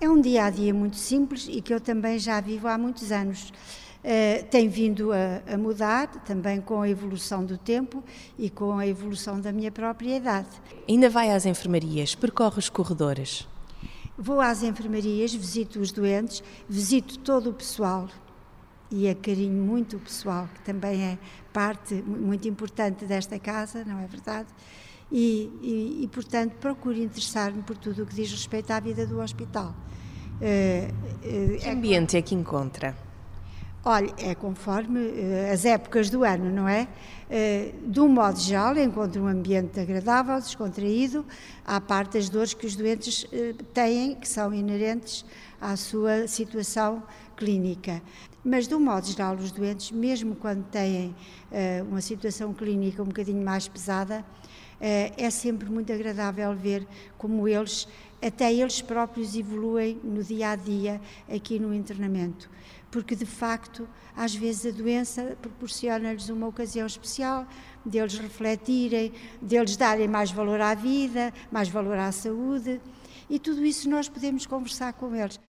É um dia-a-dia muito simples e que eu também já vivo há muitos anos. Tem vindo a mudar, também com a evolução do tempo e com a evolução da minha própria idade. Ainda vai às enfermarias, percorre os corredores? Vou às enfermarias, visito os doentes, visito todo o pessoal e acarinho muito o pessoal, que também é parte muito importante desta casa, não é verdade? E portanto, procuro interessar-me por tudo o que diz respeito à vida do hospital. Que ambiente é que encontra? Olha, é conforme as épocas do ano, não é? De um modo geral, encontro um ambiente agradável, descontraído, à parte das dores que os doentes têm, que são inerentes à sua situação clínica. Mas, de um modo geral, os doentes, mesmo quando têm uma situação clínica um bocadinho mais pesada, é sempre muito agradável ver como até eles próprios evoluem no dia-a-dia aqui no internamento. Porque, de facto, às vezes a doença proporciona-lhes uma ocasião especial, deles refletirem, deles darem mais valor à vida, mais valor à saúde, e tudo isso nós podemos conversar com eles.